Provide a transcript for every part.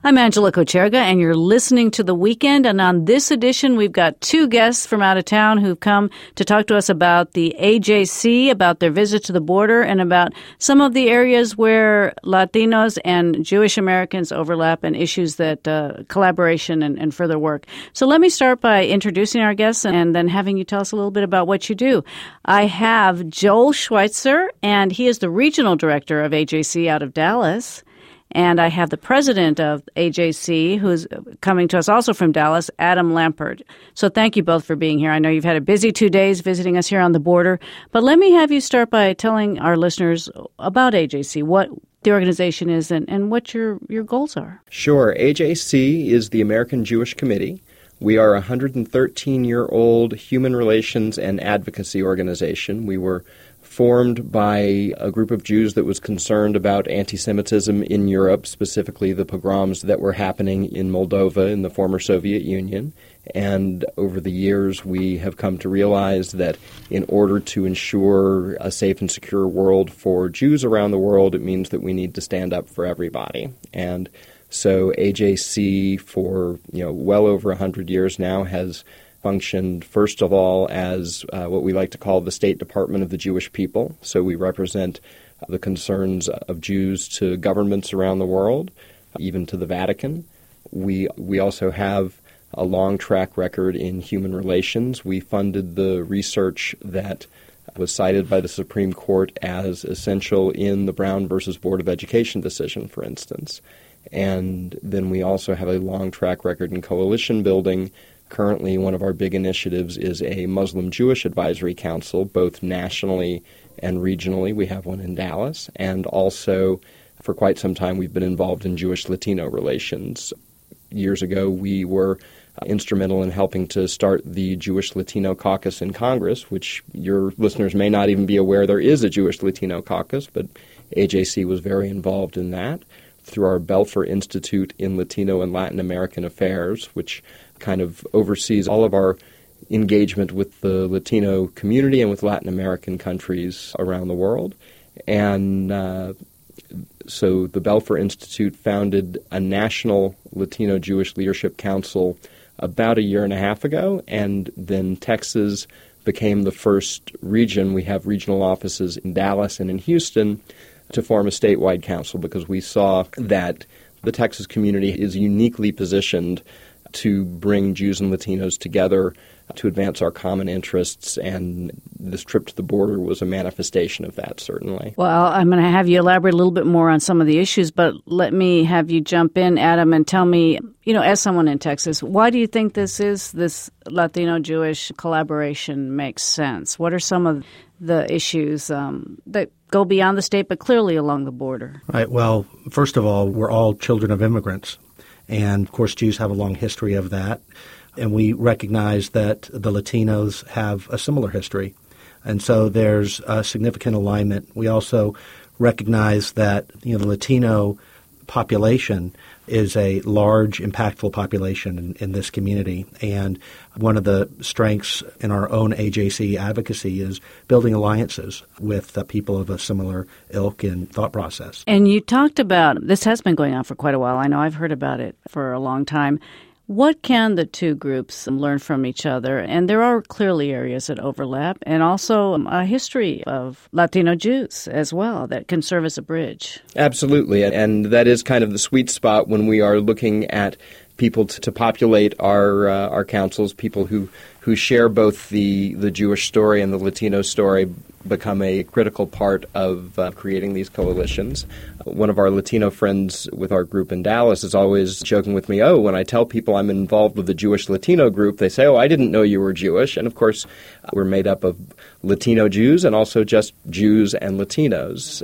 I'm Angela Kocherga, and you're listening to The Weekend. And on this edition, we've got two guests from out of town who've come to talk to us about the AJC, about their visit to the border, and about some of the areas where Latinos and Jewish Americans overlap and issues that collaboration and further work. So let me start by introducing our guests and then having you tell us a little bit about what you do. I have Joel Schweitzer, and he is the regional director of AJC out of Dallas. And I have the president of AJC, who's coming to us also from Dallas, Adam Lampert. So thank you both for being here. I know you've had a busy 2 days visiting us here on the border. But let me have you start by telling our listeners about AJC, what the organization is and what your goals are. Sure. AJC is the American Jewish Committee. We are a 113-year-old human relations and advocacy organization. We were formed by a group of Jews that was concerned about anti-Semitism in Europe, specifically the pogroms that were happening in Moldova in the former Soviet Union. And over the years, we have come to realize that in order to ensure a safe and secure world for Jews around the world, it means that we need to stand up for everybody. And so AJC, for well over 100 years now, has functioned, first of all, as what we like to call the State Department of the Jewish people. So we represent the concerns of Jews to governments around the world, even to the Vatican. We also have a long track record in human relations. We funded the research that was cited by the Supreme Court as essential in the Brown versus Board of Education decision, for instance. And then we also have a long track record in coalition building. Currently, one of our big initiatives is a Muslim-Jewish Advisory Council, both nationally and regionally. We have one in Dallas. And also, for quite some time, we've been involved in Jewish-Latino relations. Years ago, we were instrumental in helping to start the Jewish-Latino Caucus in Congress, which your listeners may not even be aware there is a Jewish-Latino Caucus, but AJC was very involved in that through our Belfer Institute in Latino and Latin American Affairs, which kind of oversees all of our engagement with the Latino community and with Latin American countries around the world. And so the Belfer Institute founded a national Latino Jewish Leadership Council about a year and a half ago, and then Texas became the first region. We have regional offices in Dallas and in Houston to form a statewide council because we saw that the Texas community is uniquely positioned to bring Jews and Latinos together to advance our common interests, and this trip to the border was a manifestation of that, certainly. Well, I'm going to have you elaborate a little bit more on some of the issues, but let me have you jump in, Adam, and tell me, as someone in Texas, why do you think this Latino-Jewish collaboration makes sense? What are some of the issues that go beyond the state, but clearly along the border? Right. Well, first of all, we're all children of immigrants. And, of course, Jews have a long history of that. And we recognize that the Latinos have a similar history. And so there's a significant alignment. We also recognize that the Latino population is a large, impactful population in this community. And one of the strengths in our own AJC advocacy is building alliances with people of a similar ilk and thought process. And you talked about, this has been going on for quite a while. I know I've heard about it for a long time. What can the two groups learn from each other? And there are clearly areas that overlap, and also a history of Latino Jews as well that can serve as a bridge. Absolutely, and that is kind of the sweet spot when we are looking at people to populate our councils. People who share both the Jewish story and the Latino story become a critical part of creating these coalitions. One of our Latino friends with our group in Dallas is always joking with me, when I tell people I'm involved with the Jewish Latino group, they say, I didn't know you were Jewish. And of course, we're made up of Latino Jews and also just Jews and Latinos.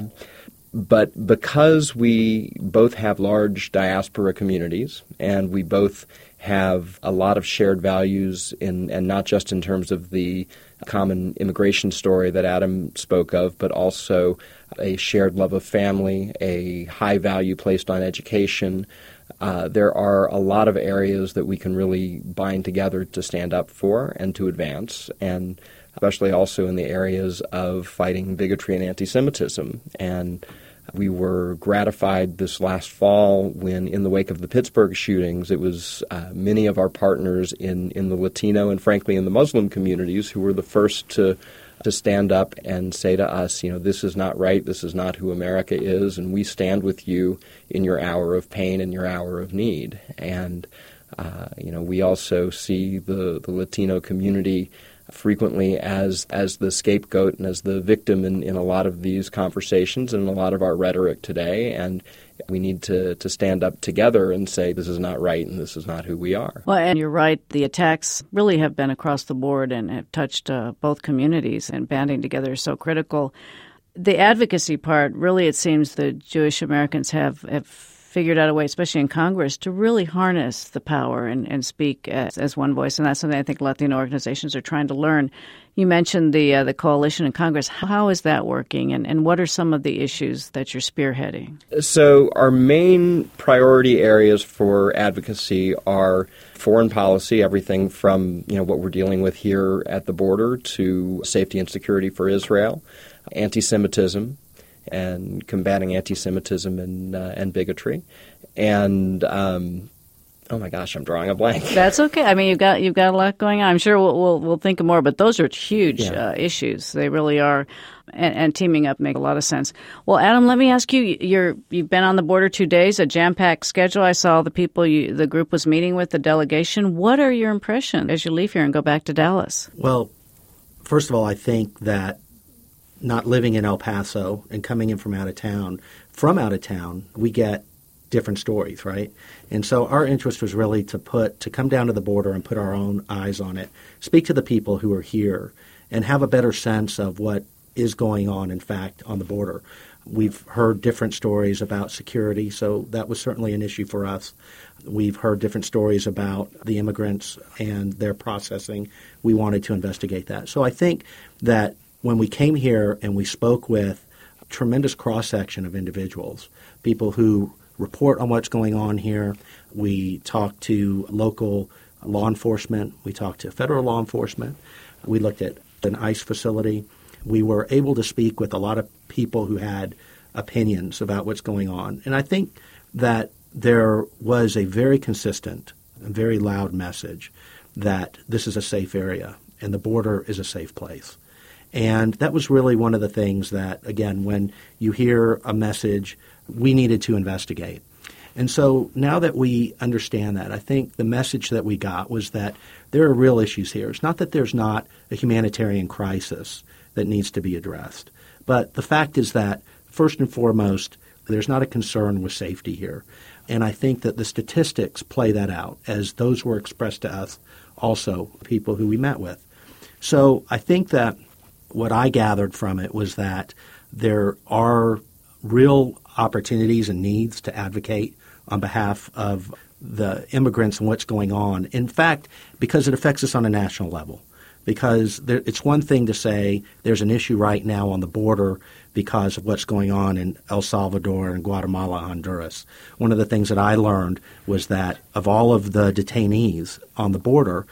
But because we both have large diaspora communities and we both have a lot of shared values and not just in terms of the common immigration story that Adam spoke of, but also a shared love of family, a high value placed on education. There are a lot of areas that we can really bind together to stand up for and to advance, and especially also in the areas of fighting bigotry and anti-Semitism. And We were gratified this last fall when, in the wake of the Pittsburgh shootings, it was many of our partners in the Latino and, frankly, in the Muslim communities who were the first to stand up and say to us, this is not right, this is not who America is, and we stand with you in your hour of pain and your hour of need. And, we also see the Latino community frequently as the scapegoat and as the victim in a lot of these conversations and a lot of our rhetoric today. And we need to stand up together and say this is not right and this is not who we are. Well, and you're right. The attacks really have been across the board and have touched both communities, and banding together is so critical. The advocacy part, really, it seems the Jewish Americans have figured out a way, especially in Congress, to really harness the power and speak as one voice. And that's something I think Latino organizations are trying to learn. You mentioned the coalition in Congress. How is that working, and what are some of the issues that you're spearheading? So our main priority areas for advocacy are foreign policy, everything from what we're dealing with here at the border to safety and security for Israel, anti-Semitism, and combating anti-Semitism and bigotry, and oh my gosh, I'm drawing a blank. That's okay. I mean, you've got a lot going on. I'm sure we'll think of more, but those are huge issues. They really are, and teaming up make a lot of sense. Well, Adam, let me ask you. You've been on the border 2 days, a jam-packed schedule. I saw the people the group was meeting with, the delegation. What are your impressions as you leave here and go back to Dallas? Well, first of all, I think that not living in El Paso and coming in from out of town, we get different stories, right? And so our interest was really to come down to the border and put our own eyes on it, speak to the people who are here, and have a better sense of what is going on, in fact, on the border. We've heard different stories about security, so that was certainly an issue for us. We've heard different stories about the immigrants and their processing. We wanted to investigate that. So I think that when we came here and we spoke with a tremendous cross-section of individuals, people who report on what's going on here, we talked to local law enforcement, we talked to federal law enforcement, we looked at an ICE facility. We were able to speak with a lot of people who had opinions about what's going on. And I think that there was a very consistent, very loud message that this is a safe area and the border is a safe place. And that was really one of the things that, again, when you hear a message, we needed to investigate. And so now that we understand that, I think the message that we got was that there are real issues here. It's not that there's not a humanitarian crisis that needs to be addressed. But the fact is that, first and foremost, there's not a concern with safety here. And I think that the statistics play that out, as those were expressed to us also, people who we met with. So I think that what I gathered from it was that there are real opportunities and needs to advocate on behalf of the immigrants and what's going on. In fact, because it affects us on a national level. Because it's one thing to say there's an issue right now on the border because of what's going on in El Salvador and Guatemala, Honduras. One of the things that I learned was that of all of the detainees on the border,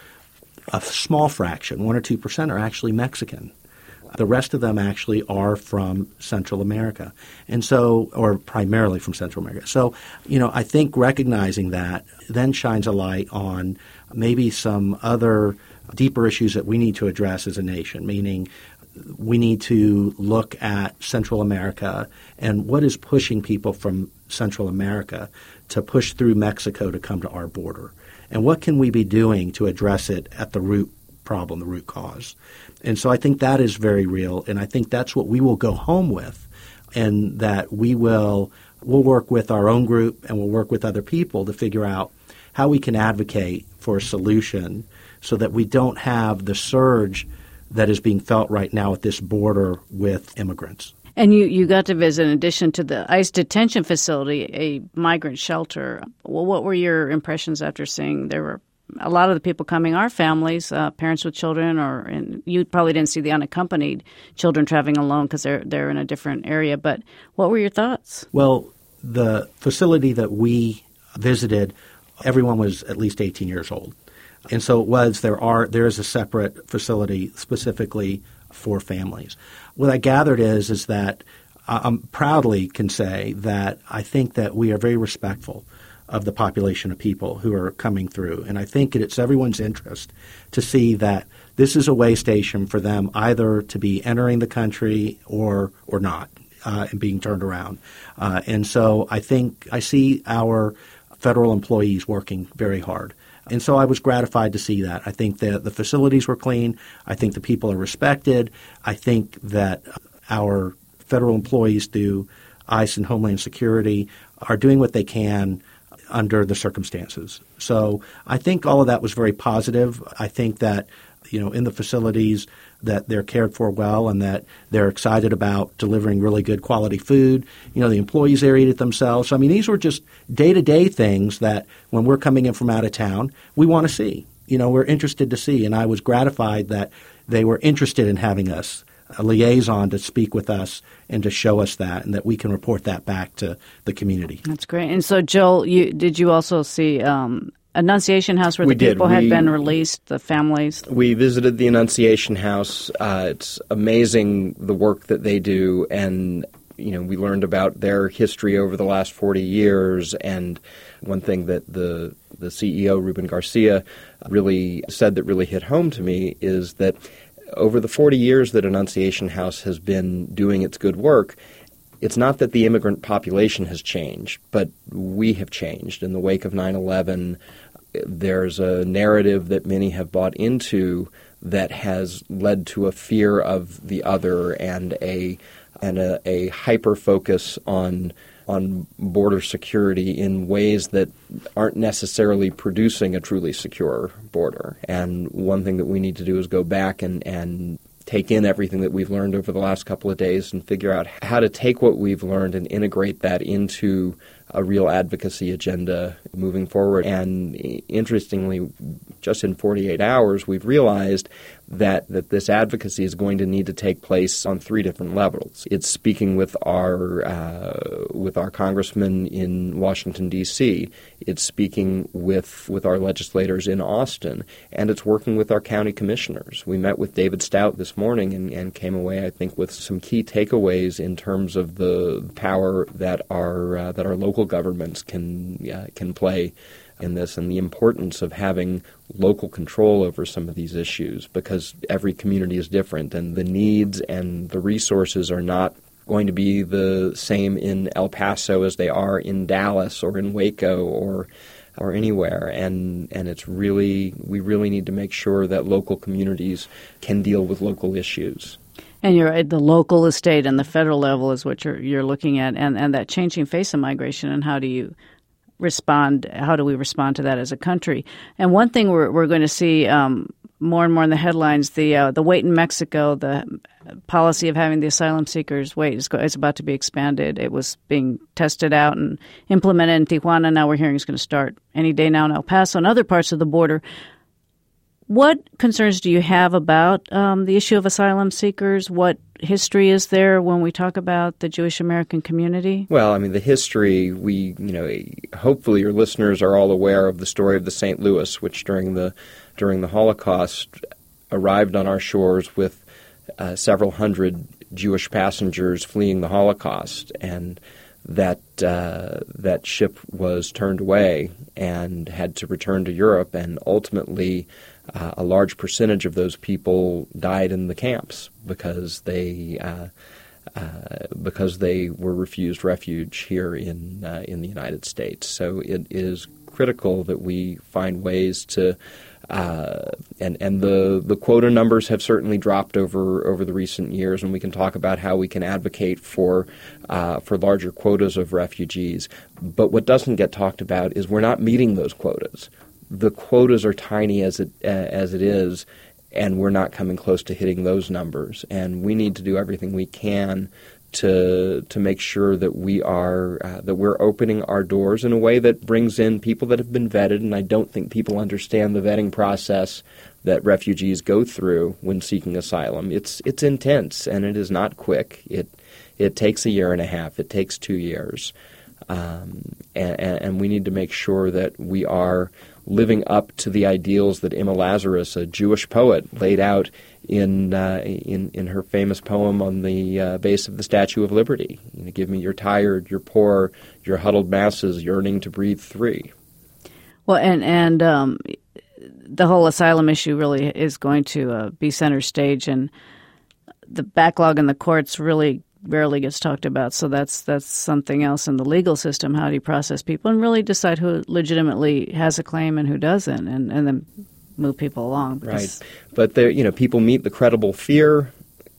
a small fraction, 1 or 2%, are actually Mexican. The rest of them actually are from Central America, and so, or primarily from Central America. So, I think recognizing that then shines a light on maybe some other deeper issues that we need to address as a nation, meaning we need to look at Central America and what is pushing people from Central America to push through Mexico to come to our border. And what can we be doing to address it at the root problem, the root cause? And so I think that is very real, and I think that's what we will go home with, and that we'll work with our own group and we'll work with other people to figure out how we can advocate for a solution so that we don't have the surge that is being felt right now at this border with immigrants. And you got to visit, in addition to the ICE detention facility, a migrant shelter. Well, what were your impressions after seeing there were a lot of the people coming are families, parents with children, and you probably didn't see the unaccompanied children traveling alone because they're in a different area. But what were your thoughts? Well, the facility that we visited, everyone was at least 18 years old. And so there is a separate facility specifically for families. What I gathered is that I proudly can say that I think that we are very respectful of the population of people who are coming through. And I think it's everyone's interest to see that this is a way station for them either to be entering the country or not and being turned around. And so I think I see our federal employees working very hard. And so I was gratified to see that. I think that the facilities were clean. I think the people are respected. I think that our federal employees through ICE and Homeland Security are doing what they can under the circumstances. So I think all of that was very positive. I think that, in the facilities that they're cared for well and that they're excited about delivering really good quality food. The employees there eat it themselves. So, these were just day-to-day things that when we're coming in from out of town, we want to see. We're interested to see. And I was gratified that they were interested in having us, a liaison to speak with us and to show us that, and that we can report that back to the community. That's great. And so, Joel, did you also see Annunciation House where the people had been released, the families? We visited the Annunciation House. It's amazing the work that they do, and we learned about their history over the last 40 years. And one thing that the CEO, Ruben Garcia, really said that really hit home to me is that over the 40 years that Annunciation House has been doing its good work, it's not that the immigrant population has changed, but we have changed. In the wake of 9/11, there's a narrative that many have bought into that has led to a fear of the other and a hyper-focus on border security in ways that aren't necessarily producing a truly secure border. And one thing that we need to do is go back and take in everything that we've learned over the last couple of days and figure out how to take what we've learned and integrate that into a real advocacy agenda moving forward. And interestingly, just in 48 hours, we've realized that this advocacy is going to need to take place on 3 different levels. It's speaking with our congressmen in Washington, D.C., it's speaking with our legislators in Austin, and it's working with our county commissioners. We met with David Stout this morning and came away, I think, with some key takeaways in terms of the power that our local governments can play in this, and the importance of having local control over some of these issues, because every community is different and the needs and the resources are not going to be the same in El Paso as they are in Dallas or in Waco or anywhere. And it's we really need to make sure that local communities can deal with local issues. And you're at the local, the state, and the federal level is what you're looking at, and that changing face of migration, and how do you respond? How do we respond to that as a country? And one thing we're going to see more and more in the headlines, the wait in Mexico, the policy of having the asylum seekers wait is about to be expanded. It was being tested out and implemented in Tijuana. Now we're hearing it's going to start any day now in El Paso and other parts of the border. What concerns do you have about the issue of asylum seekers? What history is there when we talk about the Jewish American community? Well, the history, hopefully your listeners are all aware of the story of the St. Louis, which during the Holocaust arrived on our shores with several hundred Jewish passengers fleeing the Holocaust, and that ship was turned away and had to return to Europe, and ultimately a large percentage of those people died in the camps because they were refused refuge here in the United States. So it is critical that we find ways to and the quota numbers have certainly dropped over the recent years, and we can talk about how we can advocate for larger quotas of refugees. But what doesn't get talked about is we're not meeting those quotas. The quotas are tiny as it is, and we're not coming close to hitting those numbers. And we need to do everything we can to make sure that we're opening our doors in a way that brings in people that have been vetted. And I don't think people understand the vetting process that refugees go through when seeking asylum. It's intense, and it is not quick. It takes 1.5 years. It takes 2 years. And we need to make sure that we are living up to the ideals that Emma Lazarus, a Jewish poet, laid out in her famous poem on the base of the Statue of Liberty. Give me your tired, your poor, your huddled masses yearning to breathe free. Well, and the whole asylum issue really is going to be center stage, and the backlog in the courts really rarely gets talked about. So that's something else in the legal system. How do you process people and really decide who legitimately has a claim and who doesn't, and then move people along? Right. But there, people meet the credible fear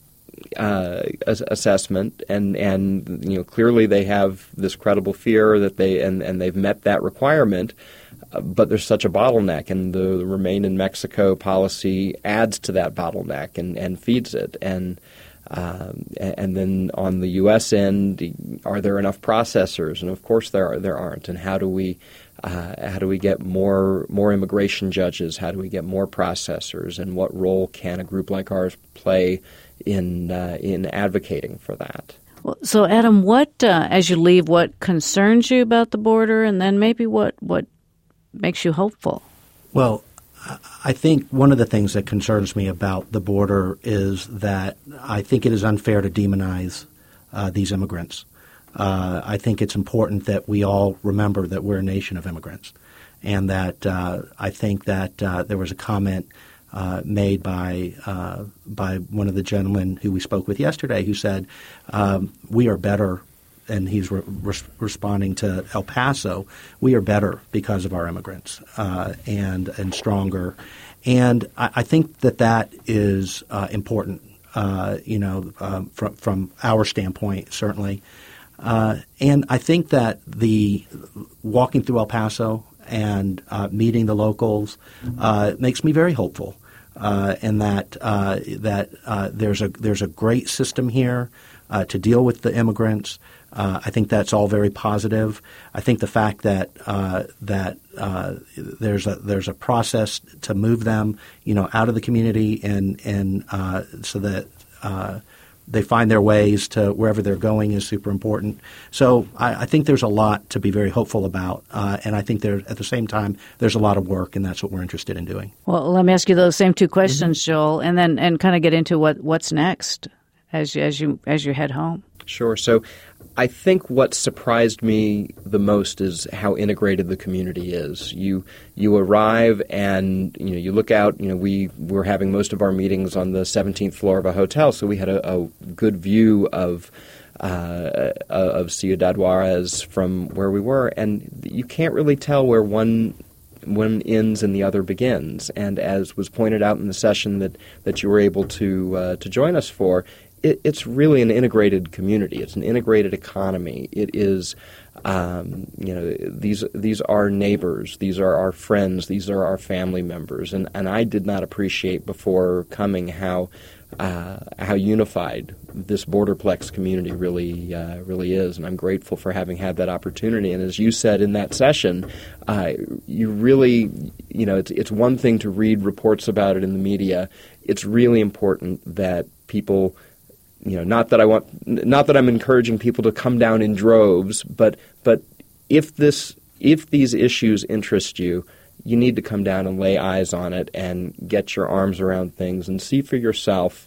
assessment, and clearly they have this credible fear that they've met that requirement. But there's such a bottleneck, and the Remain in Mexico policy adds to that bottleneck and feeds it. And then on the U.S. end, are there enough processors? And of course there aren't. And how do we get more immigration judges? How do we get more processors? And what role can a group like ours play in advocating for that? Well, so Adam, what as you leave, what concerns you about the border, and then maybe what makes you hopeful? Well, I think one of the things that concerns me about the border is that I think it is unfair to demonize these immigrants. I think it's important that we all remember that we're a nation of immigrants, and that I think that there was a comment made by one of the gentlemen who we spoke with yesterday who said, we are better, and he's responding to El Paso, we are better because of our immigrants and stronger. And I think that is important, from our standpoint, certainly. And I think that the walking through El Paso and meeting the locals makes me very hopeful, and that there's a great system here to deal with the immigrants. I think that's all very positive. I think the fact that there's a process to move them, out of the community and so that they find their ways to wherever they're going is super important. So I think there's a lot to be very hopeful about, and I think at the same time there's a lot of work, and that's what we're interested in doing. Well, let me ask you those same two questions, Joel, and then kind of get into what's next as you head home. Sure. So I think what surprised me the most is how integrated the community is. You arrive and you look out. We were having most of our meetings on the 17th floor of a hotel, so we had a good view of Ciudad Juarez from where we were, and you can't really tell where one ends and the other begins. And as was pointed out in the session that you were able to join us for, it's really an integrated community. It's an integrated economy. It is, these are neighbors. These are our friends. These are our family members. And I did not appreciate before coming how unified this Borderplex community really is. And I'm grateful for having had that opportunity. And as you said in that session, you really, it's one thing to read reports about it in the media. It's really important that people, not that I'm encouraging people to come down in droves, but if these issues interest you, you need to come down and lay eyes on it and get your arms around things and see for yourself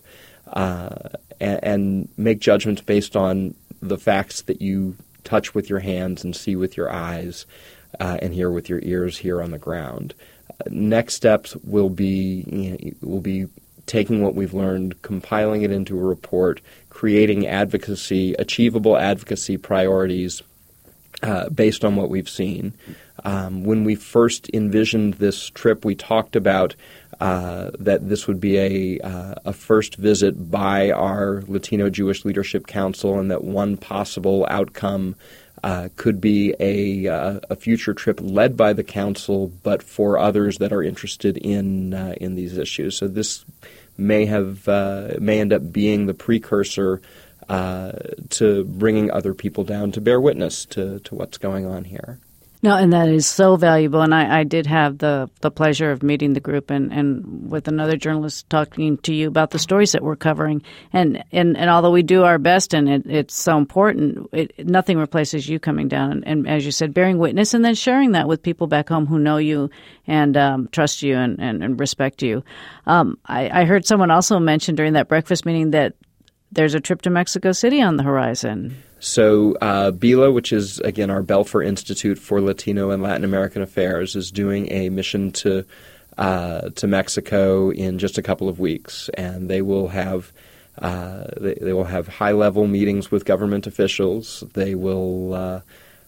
and make judgments based on the facts that you touch with your hands and see with your eyes and hear with your ears here on the ground. Next steps will be taking what we've learned, compiling it into a report, creating achievable advocacy priorities based on what we've seen. When we first envisioned this trip, we talked about that this would be a first visit by our Latino Jewish Leadership Council, and that one possible outcome could be a future trip led by the council, but for others that are interested in these issues. So this may end up being the precursor to bringing other people down to bear witness to what's going on here. No, and that is so valuable. And I did have the pleasure of meeting the group and with another journalist talking to you about the stories that we're covering. And although we do our best and it's so important, nothing replaces you coming down and, as you said, bearing witness and then sharing that with people back home who know you and trust you and respect you. I heard someone also mention during that breakfast meeting that there's a trip to Mexico City on the horizon. So BILA, which is, again, our Belfer Institute for Latino and Latin American Affairs, is doing a mission to Mexico in just a couple of weeks, and they will have they will have high-level meetings with government officials. They will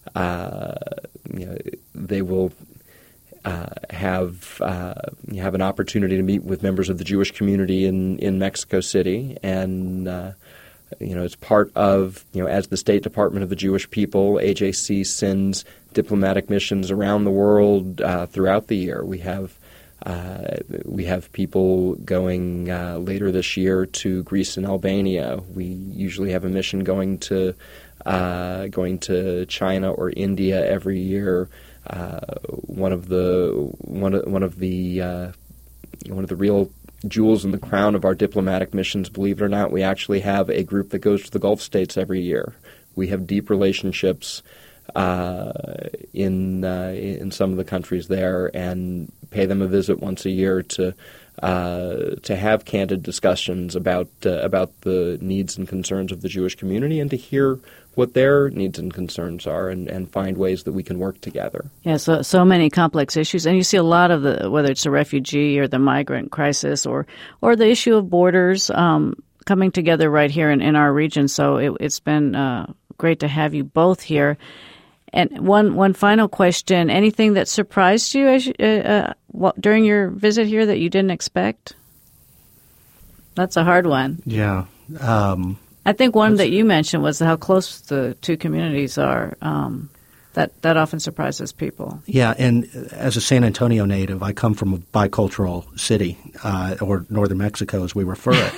they will have an opportunity to meet with members of the Jewish community in Mexico City, and it's part of, as the State Department of the Jewish People, AJC sends diplomatic missions around the world throughout the year. We have people going later this year to Greece and Albania. We usually have a mission going to China or India every year. One of the real jewels in the crown of our diplomatic missions, believe it or not, we actually have a group that goes to the Gulf states every year. We have deep relationships in some of the countries there, and pay them a visit once a year to have candid discussions about the needs and concerns of the Jewish community, and to hear what their needs and concerns are, and find ways that we can work together. Yeah, so many complex issues, and you see a lot of whether it's the refugee or the migrant crisis or the issue of borders coming together right here in our region. So it's been great to have you both here. And one final question: anything that surprised you during your visit here that you didn't expect? That's a hard one. Yeah. I think one that you mentioned was how close the two communities are. That often surprises people. Yeah, and as a San Antonio native, I come from a bicultural city, or northern Mexico as we refer it,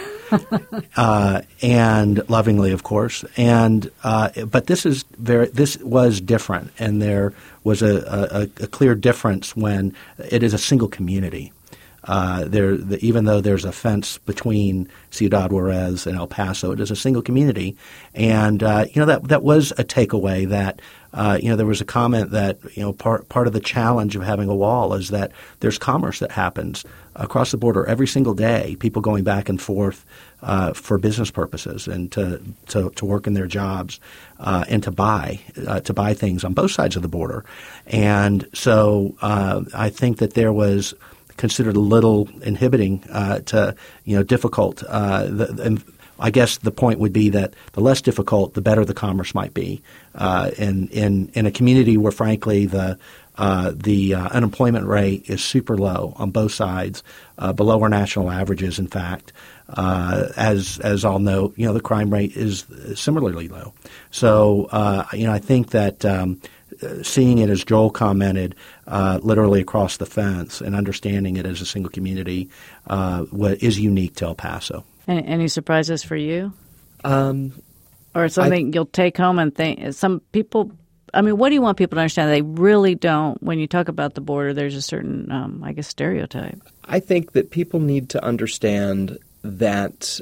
and lovingly, of course. And but this was different, and there was a clear difference when it is a single community. Even though there's a fence between Ciudad Juarez and El Paso, it is a single community, and that was a takeaway. That there was a comment that part of the challenge of having a wall is that there's commerce that happens across the border every single day. People going back and forth for business purposes and to work in their jobs and to buy things on both sides of the border, and so I think that there was considered a little inhibiting to difficult. I guess the point would be that the less difficult, the better the commerce might be. In a community where, frankly, the unemployment rate is super low on both sides, below our national averages. In fact, as all know, the crime rate is similarly low. So I think that. Seeing it, as Joel commented, literally across the fence and understanding it as a single community is unique to El Paso. Any surprises for you? Or something you'll take home and think? Some people, what do you want people to understand? They really don't. When you talk about the border, there's a certain, stereotype. I think that people need to understand that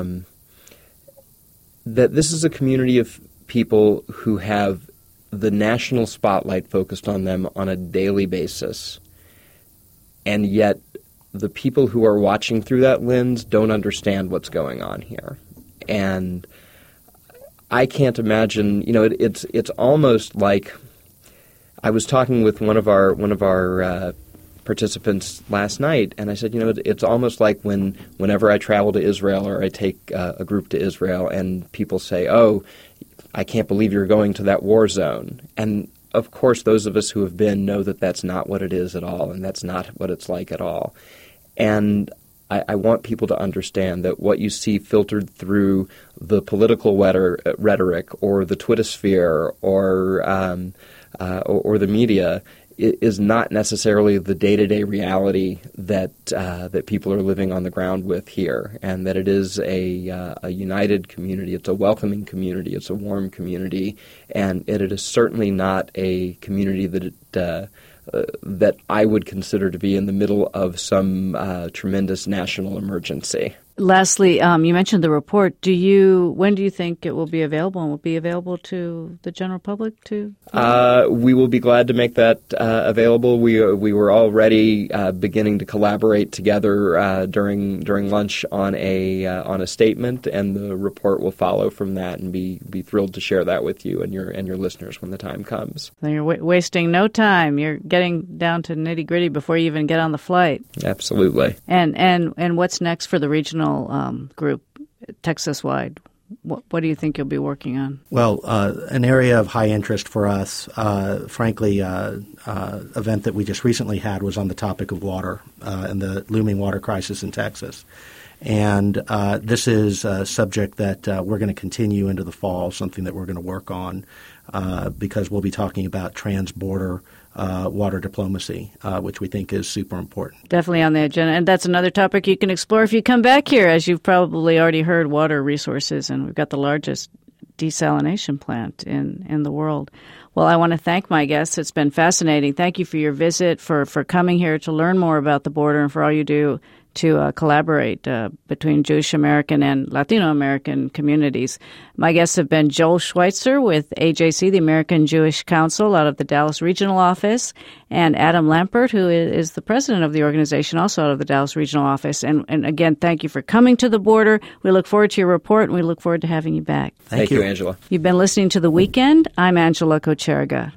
that this is a community of people who have the national spotlight focused on them on a daily basis, and yet the people who are watching through that lens don't understand what's going on here. And I can't imagine, it's almost like I was talking with one of our participants last night, and I said, it's almost like whenever I travel to Israel or I take a group to Israel, and people say, "Oh, I can't believe you're going to that war zone." And of course, those of us who have been know that that's not what it is at all, and that's not what it's like at all. And I want people to understand that what you see filtered through the political rhetoric or the Twittersphere or the media is not necessarily the day-to-day reality that people are living on the ground with here, and that it is a united community. It's a welcoming community. It's a warm community, and it is certainly not a community that I would consider to be in the middle of some tremendous national emergency. Lastly, you mentioned the report. When do you think it will be available, and will it be available to the general public too? We will be glad to make that available. We were already beginning to collaborate together during lunch on a statement, and the report will follow from that, and be thrilled to share that with you and your listeners when the time comes. So you're wasting no time. You're getting down to nitty gritty before you even get on the flight. Absolutely. And what's next for the regional group, Texas-wide? What do you think you'll be working on? Well, an area of high interest for us, frankly, event that we just recently had was on the topic of water and the looming water crisis in Texas. And this is a subject that we're going to continue into the fall, something that we're going to work on because we'll be talking about trans-border water diplomacy, which we think is super important. Definitely on the agenda. And that's another topic you can explore if you come back here. As you've probably already heard, water resources, and we've got the largest desalination plant in the world. Well, I want to thank my guests. It's been fascinating. Thank you for your visit, for coming here to learn more about the border, and for all you do to collaborate between Jewish American and Latino American communities. My guests have been Joel Schweitzer with AJC, the American Jewish Council, out of the Dallas Regional Office, and Adam Lampert, who is the president of the organization, also out of the Dallas Regional Office. And again, thank you for coming to the border. We look forward to your report, and we look forward to having you back. Thank you, Angela. You've been listening to The Weekend. I'm Angela Kocherga.